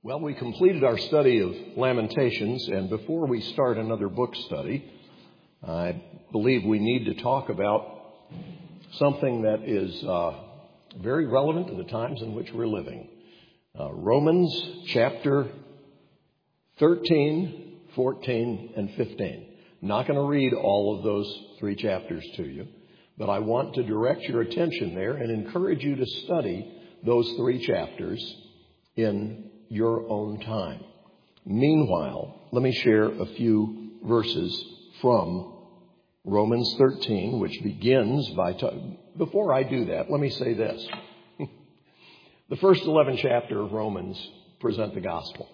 Well, we completed our study of Lamentations, and before we start another book study, I believe we need to talk about something that is very relevant to the times in which we're living. Romans chapter 13, 14, and 15. I'm not going to read all of those three chapters to you, but I want to direct your attention there and encourage you to study those three chapters in your own time. Meanwhile, let me share a few verses from Romans 13, which begins by... Before I do that, let me say this. The first 11 chapters of Romans present the gospel.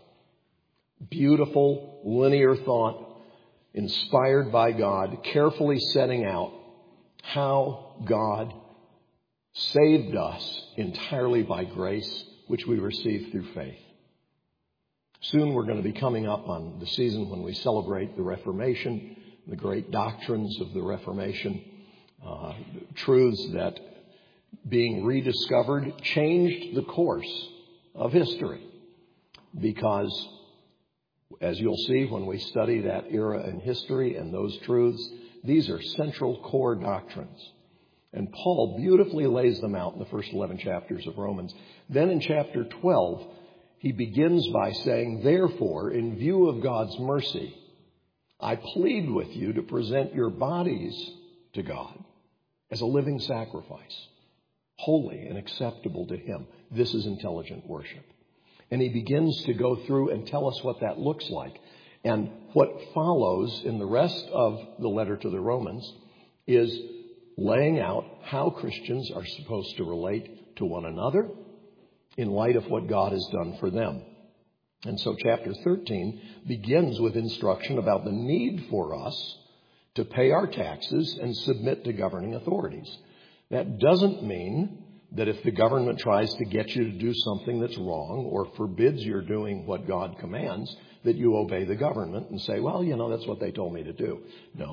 Beautiful, linear thought, inspired by God, carefully setting out how God saved us entirely by grace, which we receive through faith. Soon we're going to be coming up on the season when we celebrate the Reformation, the great doctrines of the Reformation, truths that, being rediscovered, changed the course of history. Because, as you'll see when we study that era in history and those truths, these are central core doctrines. And Paul beautifully lays them out in the first 11 chapters of Romans. Then in chapter 12, he begins by saying, therefore, in view of God's mercy, I plead with you to present your bodies to God as a living sacrifice, holy and acceptable to Him. This is intelligent worship. And he begins to go through and tell us what that looks like. And what follows in the rest of the letter to the Romans is laying out how Christians are supposed to relate to one another in light of what God has done for them. And so chapter 13 begins with instruction about the need for us to pay our taxes and submit to governing authorities. That doesn't mean that if the government tries to get you to do something that's wrong or forbids your doing what God commands, that you obey the government and say, well, that's what they told me to do.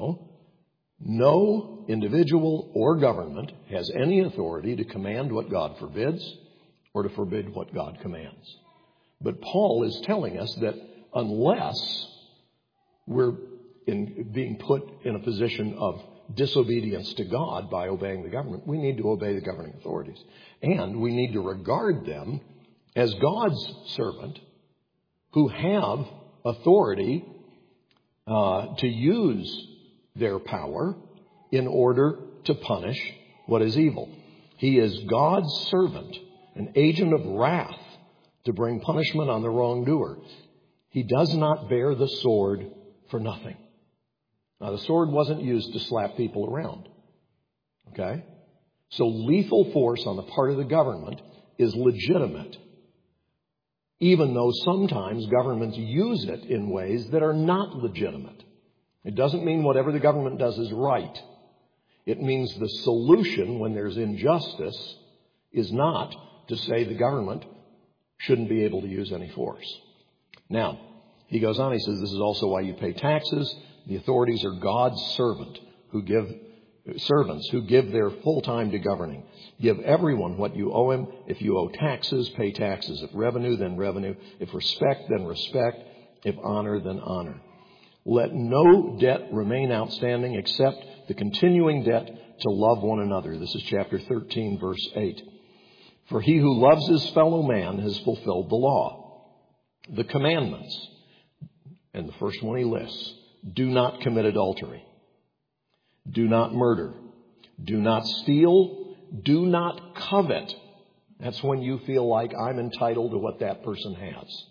No individual or government has any authority to command what God forbids or to forbid what God commands. But Paul is telling us that unless we're being put in a position of disobedience to God by obeying the government, we need to obey the governing authorities. And we need to regard them as God's servant who have authority to use their power in order to punish what is evil. He is God's servant, an agent of wrath to bring punishment on the wrongdoer. He does not bear the sword for nothing. Now, the sword wasn't used to slap people around. Okay? So lethal force on the part of the government is legitimate, even though sometimes governments use it in ways that are not legitimate. It doesn't mean whatever the government does is right. It means the solution when there's injustice is not to say the government shouldn't be able to use any force. Now, he goes on, he says, this is also why you pay taxes. The authorities are God's servants who give their full time to governing. Give everyone what you owe him. If you owe taxes, pay taxes. If revenue, then revenue. If respect, then respect. If honor, then honor. Let no debt remain outstanding except the continuing debt to love one another. This is chapter 13, verse 8. For he who loves his fellow man has fulfilled the law. The commandments, and the first one he lists, do not commit adultery. Do not murder. Do not steal. Do not covet. That's when you feel like I'm entitled to what that person has.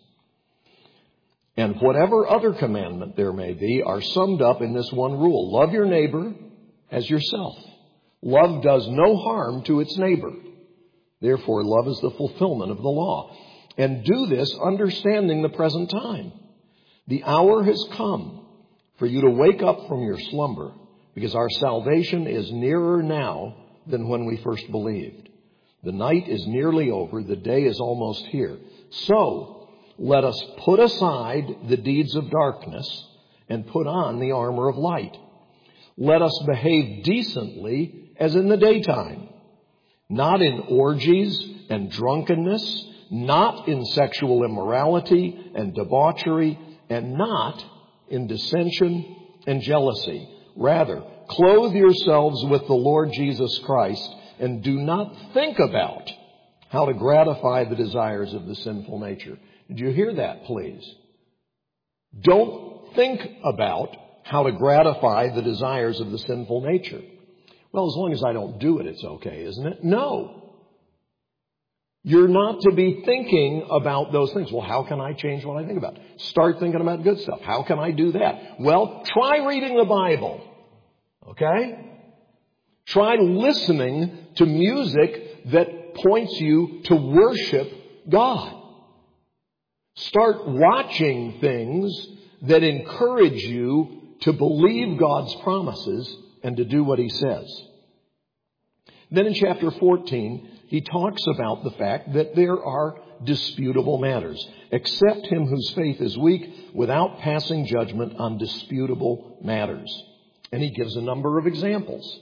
And whatever other commandment there may be are summed up in this one rule. Love your neighbor as yourself. Love does no harm to its neighbor. Therefore, love is the fulfillment of the law. And do this understanding the present time. The hour has come for you to wake up from your slumber, because our salvation is nearer now than when we first believed. The night is nearly over. The day is almost here. So let us put aside the deeds of darkness and put on the armor of light. Let us behave decently as in the daytime, not in orgies and drunkenness, not in sexual immorality and debauchery, and not in dissension and jealousy. Rather, clothe yourselves with the Lord Jesus Christ, and do not think about how to gratify the desires of the sinful nature. Did you hear that, please? Don't think about how to gratify the desires of the sinful nature. Well, as long as I don't do it, it's okay, isn't it? No. You're not to be thinking about those things. Well, how can I change what I think about? Start thinking about good stuff. How can I do that? Well, try reading the Bible. Okay? Try listening to music that points you to worship God. Start watching things that encourage you to believe God's promises and to do what He says. Then in chapter 14, he talks about the fact that there are disputable matters. Accept him whose faith is weak without passing judgment on disputable matters. And he gives a number of examples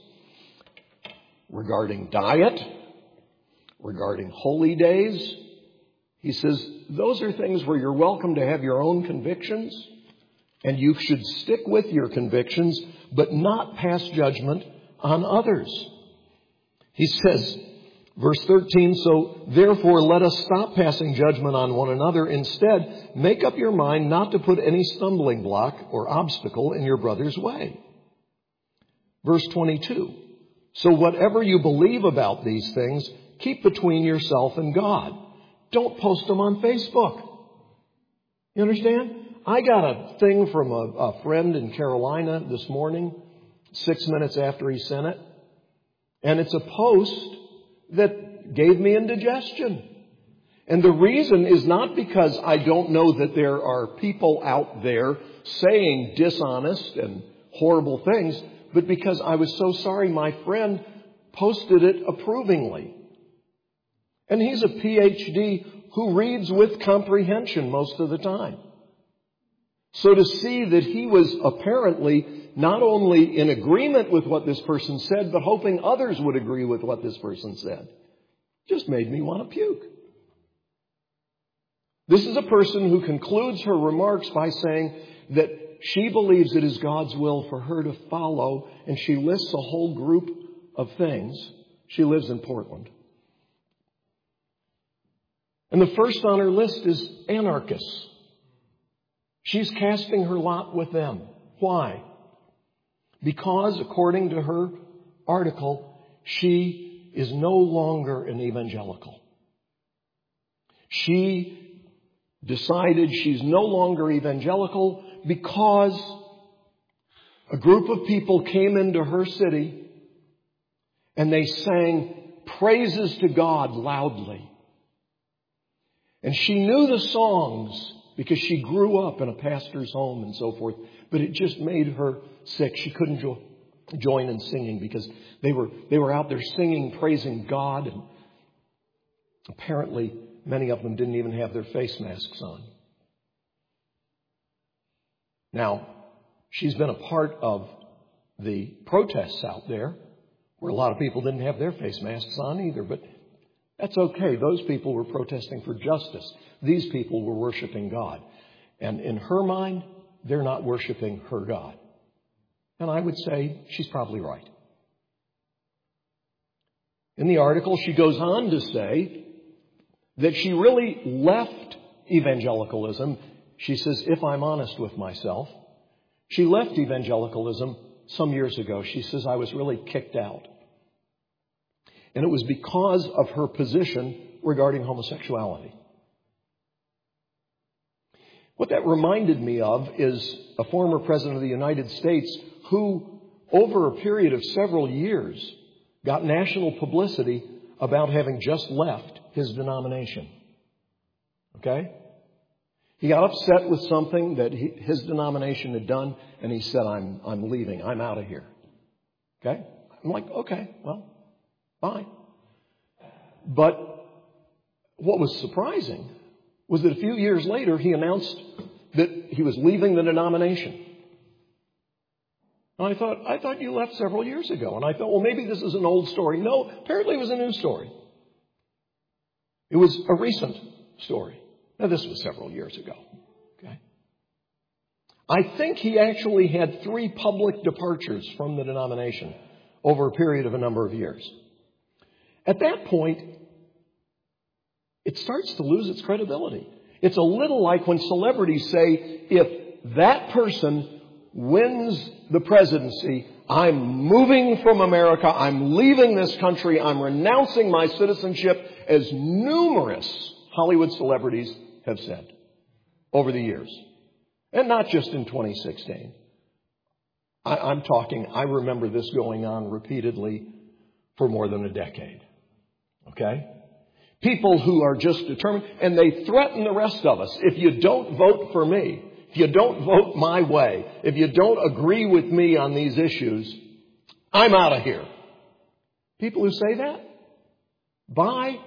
regarding diet, regarding holy days. He says those are things where you're welcome to have your own convictions, and you should stick with your convictions, but not pass judgment on others. He says, verse 13, so therefore let us stop passing judgment on one another. Instead, make up your mind not to put any stumbling block or obstacle in your brother's way. Verse 22, so whatever you believe about these things, keep between yourself and God. Don't post them on Facebook. You understand? I got a thing from a friend in Carolina this morning, 6 minutes after he sent it. And it's a post that gave me indigestion. And the reason is not because I don't know that there are people out there saying dishonest and horrible things, but because I was so sorry my friend posted it approvingly. And he's a PhD who reads with comprehension most of the time. So to see that he was apparently not only in agreement with what this person said, but hoping others would agree with what this person said, just made me want to puke. This is a person who concludes her remarks by saying that she believes it is God's will for her to follow, and she lists a whole group of things. She lives in Portland. And the first on her list is anarchists. She's casting her lot with them. Why? Because, according to her article, she is no longer an evangelical. She decided she's no longer evangelical because a group of people came into her city and they sang praises to God loudly. And she knew the songs because she grew up in a pastor's home and so forth. But it just made her sick. She couldn't join in singing because they were out there singing, praising God. And apparently, many of them didn't even have their face masks on. Now, she's been a part of the protests out there where a lot of people didn't have their face masks on either. But that's okay. Those people were protesting for justice. These people were worshiping God. And in her mind, they're not worshiping her God. And I would say she's probably right. In the article, she goes on to say that she really left evangelicalism. She says, if I'm honest with myself, she left evangelicalism some years ago. She says, I was really kicked out. And it was because of her position regarding homosexuality. What that reminded me of is a former president of the United States who, over a period of several years, got national publicity about having just left his denomination. Okay? He got upset with something that his denomination had done, and he said, I'm leaving. I'm out of here. Okay? I'm like, okay, well, fine. But what was surprising was that a few years later, he announced that he was leaving the denomination. And I thought you left several years ago. And I thought, well, maybe this is an old story. No, apparently it was a new story. It was a recent story. Now, this was several years ago. Okay. I think he actually had 3 public departures from the denomination over a period of a number of years. At that point, it starts to lose its credibility. It's a little like when celebrities say, if that person wins the presidency, I'm moving from America, I'm leaving this country, I'm renouncing my citizenship, as numerous Hollywood celebrities have said over the years. And not just in 2016. I remember this going on repeatedly for more than a decade. Okay? People who are just determined, and they threaten the rest of us. If you don't vote for me, if you don't vote my way, if you don't agree with me on these issues, I'm out of here. People who say that? Bye.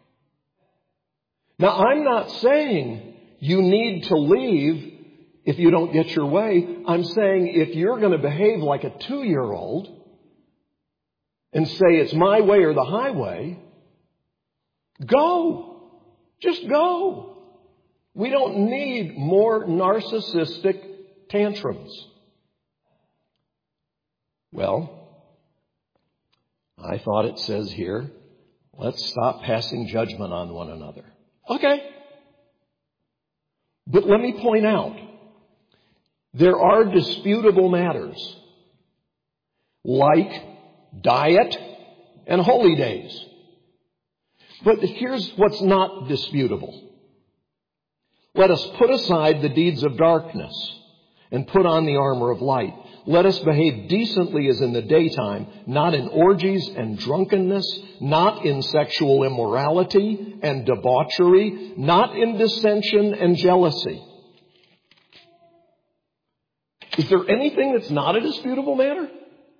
Now, I'm not saying you need to leave if you don't get your way. I'm saying if you're going to behave like a 2-year-old and say it's my way or the highway, go. Just go. We don't need more narcissistic tantrums. Well, I thought it says here, let's stop passing judgment on one another. Okay. But let me point out, there are disputable matters like diet and holy days. But here's what's not disputable. Let us put aside the deeds of darkness and put on the armor of light. Let us behave decently as in the daytime, not in orgies and drunkenness, not in sexual immorality and debauchery, not in dissension and jealousy. Is there anything that's not a disputable matter?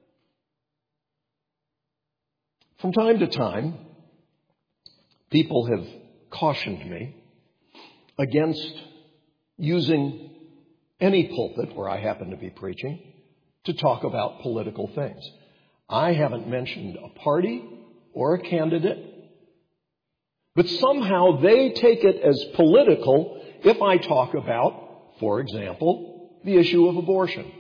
From time to time, people have cautioned me against using any pulpit where I happen to be preaching to talk about political things. I haven't mentioned a party or a candidate, but somehow they take it as political if I talk about, for example, the issue of abortion.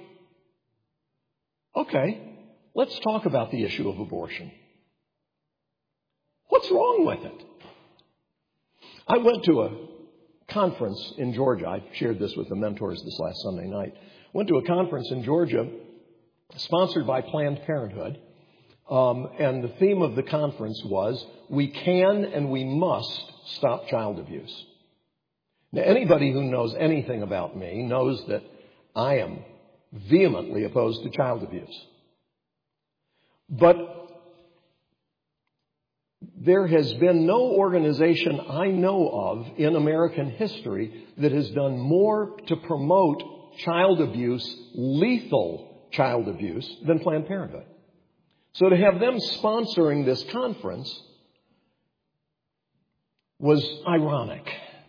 Okay, let's talk about the issue of abortion. What's wrong with it? I went to a conference in Georgia. I shared this with the mentors this last Sunday night. Went to a conference in Georgia sponsored by Planned Parenthood. And the theme of the conference was, we can and we must stop child abuse. Now, anybody who knows anything about me knows that I am vehemently opposed to child abuse. But there has been no organization I know of in American history that has done more to promote child abuse, lethal child abuse, than Planned Parenthood. So to have them sponsoring this conference was ironic.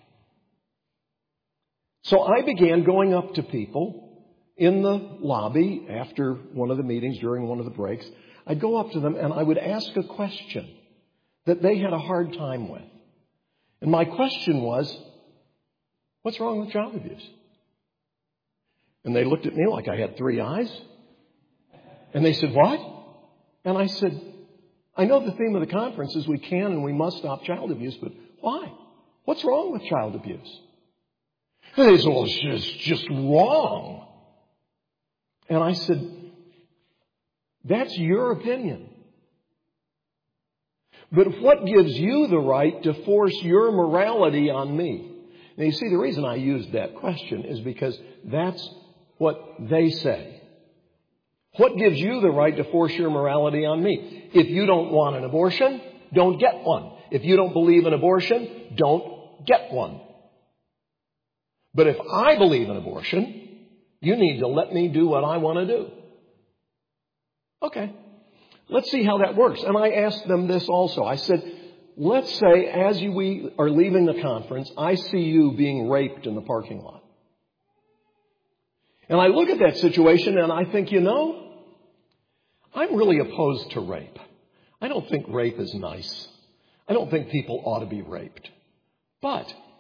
So I began going up to people in the lobby after one of the meetings, during one of the breaks. I'd go up to them and I would ask a question that they had a hard time with. And my question was, what's wrong with child abuse? And they looked at me like I had 3 eyes. And they said, what? And I said, I know the theme of the conference is we can and we must stop child abuse, but why? What's wrong with child abuse? And they said, well, it's just wrong. And I said, that's your opinion. But what gives you the right to force your morality on me? Now, you see, the reason I used that question is because that's what they say. What gives you the right to force your morality on me? If you don't want an abortion, don't get one. If you don't believe in abortion, don't get one. But if I believe in abortion, you need to let me do what I want to do. Okay. Let's see how that works. And I asked them this also. I said, let's say as we are leaving the conference, I see you being raped in the parking lot. And I look at that situation and I think, I'm really opposed to rape. I don't think rape is nice. I don't think people ought to be raped. But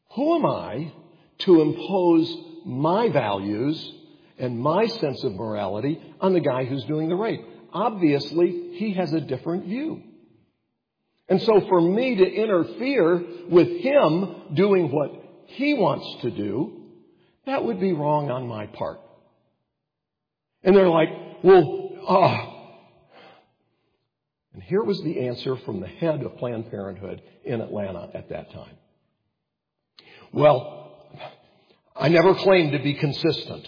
Who am I to impose my values and my sense of morality on the guy who's doing the rape? Obviously, he has a different view. And so for me to interfere with him doing what he wants to do, that would be wrong on my part. And they're like, And here was the answer from the head of Planned Parenthood in Atlanta at that time. Well, I never claimed to be consistent.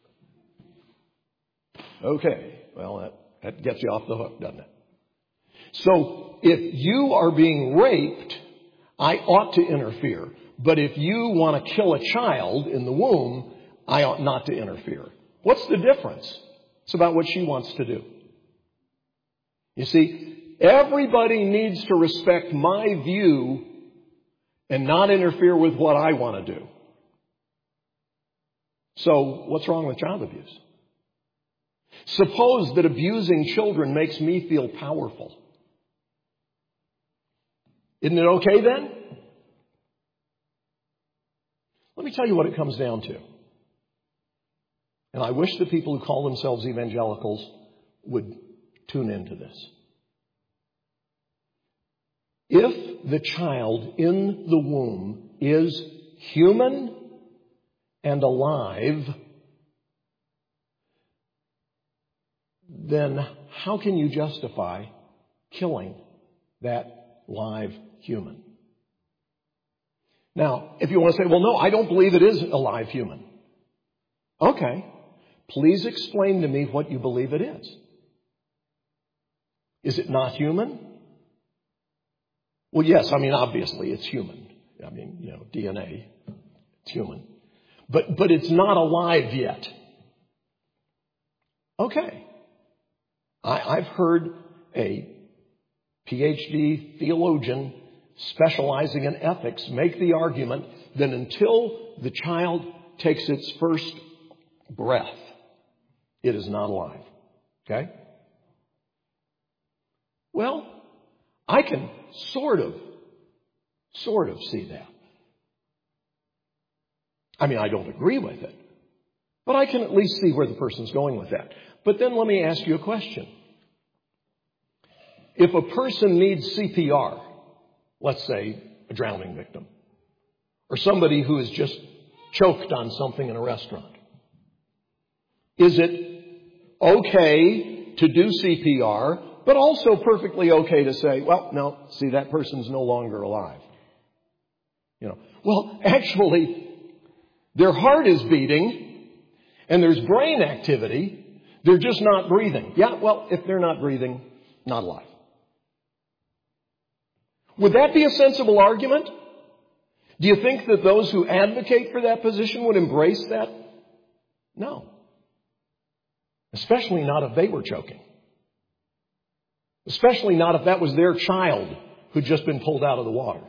Okay, well, that gets you off the hook, doesn't it? So if you are being raped, I ought to interfere. But if you want to kill a child in the womb, I ought not to interfere. What's the difference? It's about what she wants to do. You see, everybody needs to respect my view and not interfere with what I want to do. So what's wrong with child abuse? Suppose that abusing children makes me feel powerful. Isn't it okay then? Let me tell you what it comes down to. And I wish the people who call themselves evangelicals would tune into this. If the child in the womb is human and alive, then how can you justify killing that live human? Now, if you want to say, well, no, I don't believe it is a live human. Okay. Please explain to me what you believe it is. Is it not human? Well, yes, obviously it's human. DNA, it's human. But it's not alive yet. Okay. I've heard a PhD theologian specializing in ethics make the argument that until the child takes its first breath, it is not alive. Okay? Well, I can sort of see that. I don't agree with it, but I can at least see where the person's going with that. But then let me ask you a question. If a person needs CPR, let's say a drowning victim, or somebody who is just choked on something in a restaurant, is it okay to do CPR, but also perfectly okay to say, well, no, see, that person's no longer alive? Well, actually, their heart is beating and there's brain activity. They're just not breathing. Yeah, well, if they're not breathing, not alive. Would that be a sensible argument? Do you think that those who advocate for that position would embrace that? No. Especially not if they were choking. Especially not if that was their child who'd just been pulled out of the water.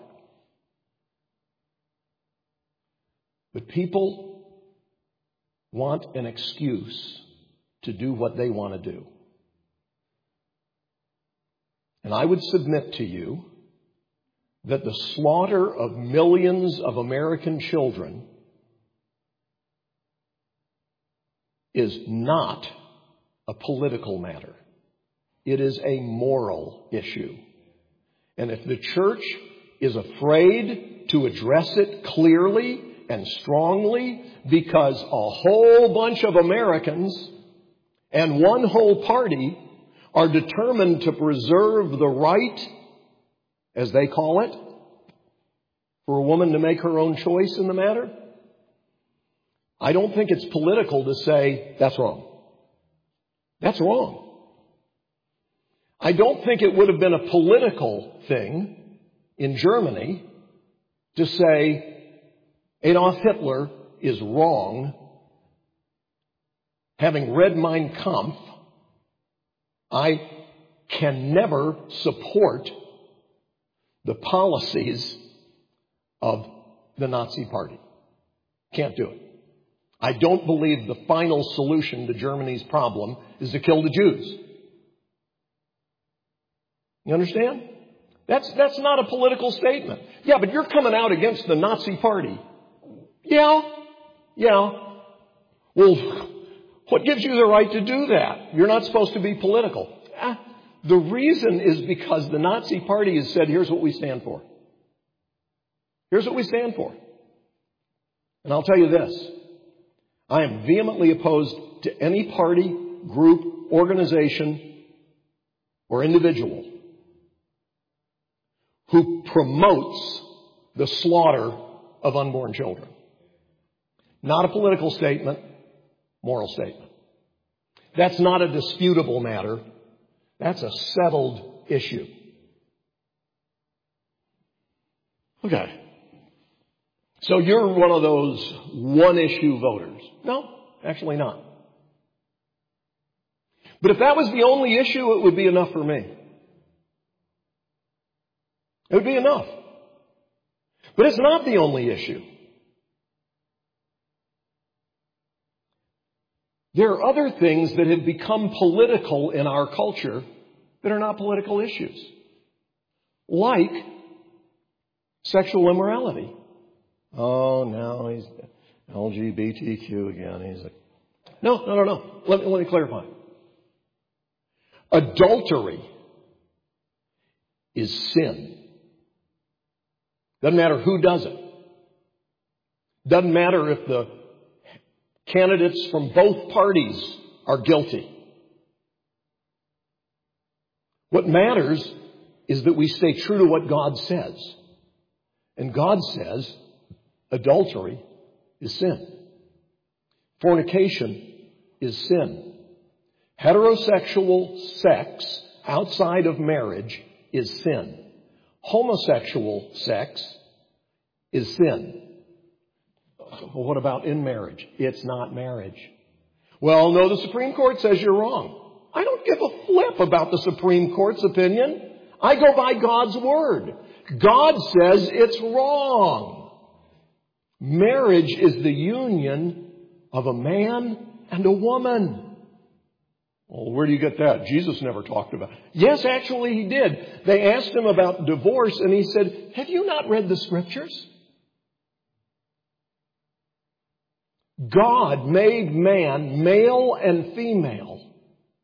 But people want an excuse to do what they want to do. And I would submit to you that the slaughter of millions of American children is not a political matter. It is a moral issue. And if the church is afraid to address it clearly and strongly because a whole bunch of Americans and one whole party are determined to preserve the right, as they call it, for a woman to make her own choice in the matter, I don't think it's political to say that's wrong. That's wrong. I don't think it would have been a political thing in Germany to say Adolf Hitler is wrong. Having read Mein Kampf, I can never support the policies of the Nazi Party. Can't do it. I don't believe the final solution to Germany's problem is to kill the Jews. You understand? That's not a political statement. Yeah, but you're coming out against the Nazi Party. Yeah. Well, what gives you the right to do that? You're not supposed to be political. The reason is because the Nazi Party has said, here's what we stand for. Here's what we stand for. And I'll tell you this. I am vehemently opposed to any party, group, organization, or individual who promotes the slaughter of unborn children. Not a political statement, moral statement. That's not a disputable matter. That's a settled issue. Okay. So you're one of those one-issue voters. No, actually not. But if that was the only issue, it would be enough for me. It would be enough. But it's not the only issue. There are other things that have become political in our culture that are not political issues. Like sexual immorality. Oh, now he's LGBTQ again. No. Let me clarify. Adultery is sin. Doesn't matter who does it. Doesn't matter if the candidates from both parties are guilty. What matters is that we stay true to what God says. And God says adultery is sin. Fornication is sin. Heterosexual sex outside of marriage is sin. Homosexual sex is sin. Well, what about in marriage? It's not marriage. Well, no, the Supreme Court says you're wrong. I don't give a flip about the Supreme Court's opinion. I go by God's word. God says it's wrong. Marriage is the union of a man and a woman. Well, where do you get that? Jesus never talked about it. Yes, actually he did. They asked him about divorce and he said, have you not read the scriptures? God made man male and female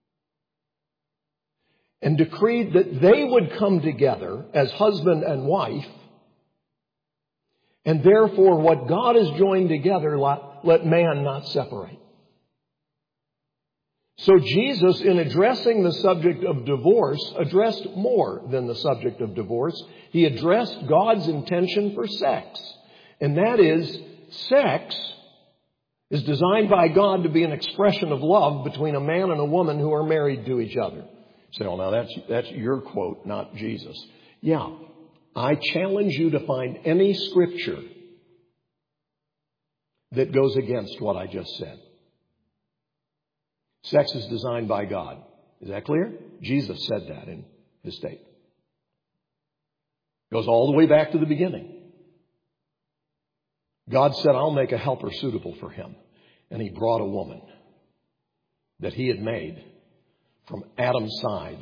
and decreed that they would come together as husband and wife, and therefore what God has joined together, let man not separate. So Jesus, in addressing the subject of divorce, addressed more than the subject of divorce. He addressed God's intention for sex. And that is, sex is designed by God to be an expression of love between a man and a woman who are married to each other. You say, oh, now that's your quote, not Jesus. Yeah, I challenge you to find any scripture that goes against what I just said. Sex is designed by God. Is that clear? Jesus said that in his statement. Goes all the way back to the beginning. God said, I'll make a helper suitable for him. And he brought a woman that he had made from Adam's side.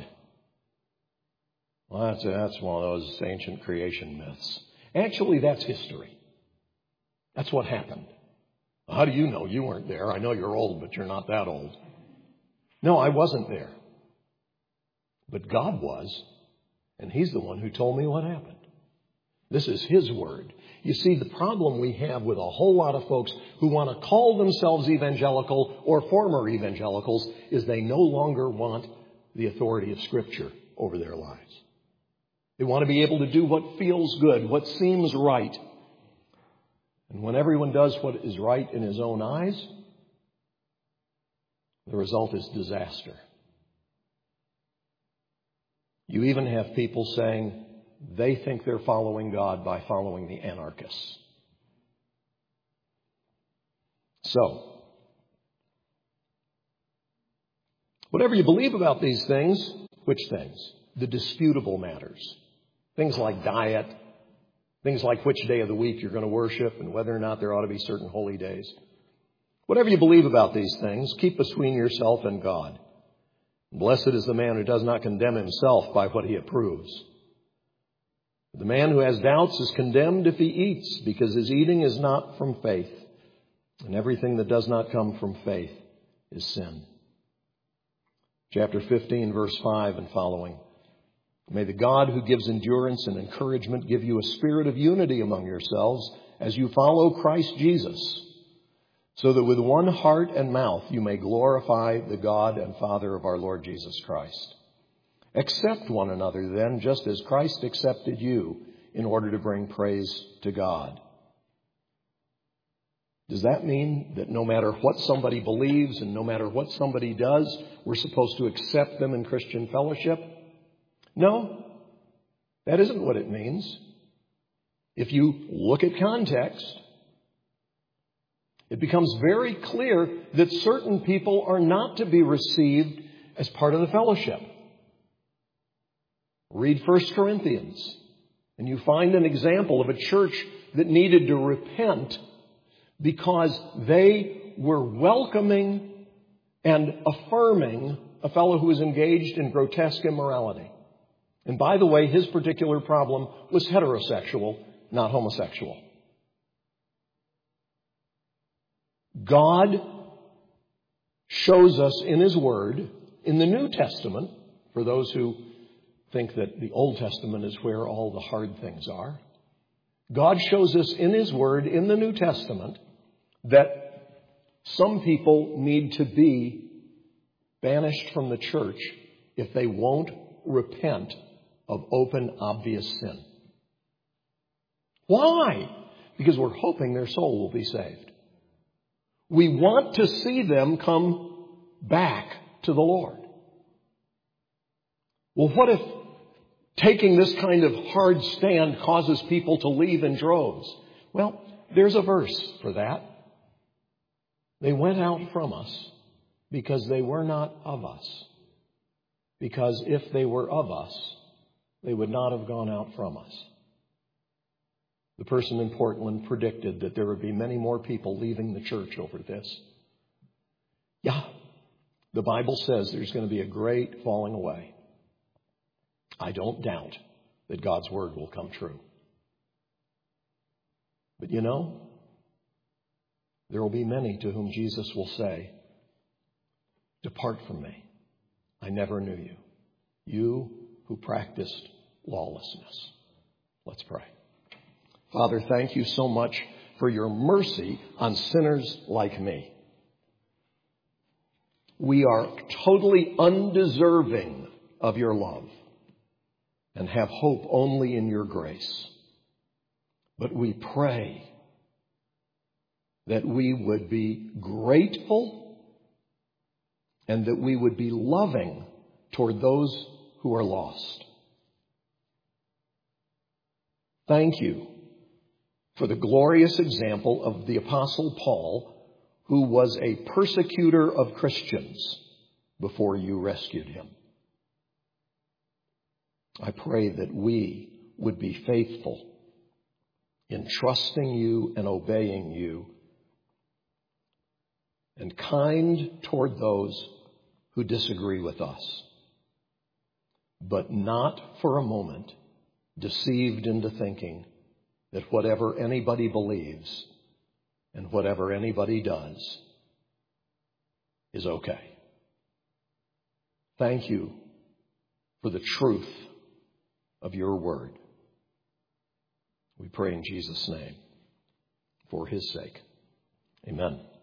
Well, that's one of those ancient creation myths. Actually, that's history. That's what happened. How do you know? You weren't there. I know you're old, but you're not that old. No, I wasn't there. But God was. And he's the one who told me what happened. This is his word. You see, the problem we have with a whole lot of folks who want to call themselves evangelical or former evangelicals is they no longer want the authority of Scripture over their lives. They want to be able to do what feels good, what seems right. And when everyone does what is right in his own eyes, the result is disaster. You even have people saying they think they're following God by following the anarchists. So, whatever you believe about these things, which things? The disputable matters. Things like diet, things like which day of the week you're going to worship and whether or not there ought to be certain holy days. Whatever you believe about these things, keep between yourself and God. Blessed is the man who does not condemn himself by what he approves. The man who has doubts is condemned if he eats, because his eating is not from faith. And everything that does not come from faith is sin. Chapter 15, verse 5 and following. May the God who gives endurance and encouragement give you a spirit of unity among yourselves as you follow Christ Jesus, so that with one heart and mouth you may glorify the God and Father of our Lord Jesus Christ. Accept one another then, just as Christ accepted you, in order to bring praise to God. Does that mean that no matter what somebody believes and no matter what somebody does, we're supposed to accept them in Christian fellowship? No, that isn't what it means. If you look at context, it becomes very clear that certain people are not to be received as part of the fellowship. Read 1 Corinthians, and you find an example of a church that needed to repent because they were welcoming and affirming a fellow who was engaged in grotesque immorality. And by the way, his particular problem was heterosexual, not homosexual. God shows us in His Word, in the New Testament, for those who think that the Old Testament is where all the hard things are. God shows us in His Word, in the New Testament, that some people need to be banished from the church if they won't repent of open, obvious sin. Why? Because we're hoping their soul will be saved. We want to see them come back to the Lord. Well, what if taking this kind of hard stand causes people to leave in droves? Well, there's a verse for that. They went out from us because they were not of us. Because if they were of us, they would not have gone out from us. The person in Portland predicted that there would be many more people leaving the church over this. Yeah, the Bible says there's going to be a great falling away. I don't doubt that God's word will come true. But you know, there will be many to whom Jesus will say, "Depart from me. I never knew you. You who practiced lawlessness." Let's pray. Father, thank you so much for your mercy on sinners like me. We are totally undeserving of your love and have hope only in your grace. But we pray that we would be grateful and that we would be loving toward those who are lost. Thank you for the glorious example of the Apostle Paul, who was a persecutor of Christians before you rescued him. I pray that we would be faithful in trusting you and obeying you, and kind toward those who disagree with us, but not for a moment deceived into thinking that whatever anybody believes and whatever anybody does is okay. Thank you for the truth of your word. We pray in Jesus' name, for his sake. Amen.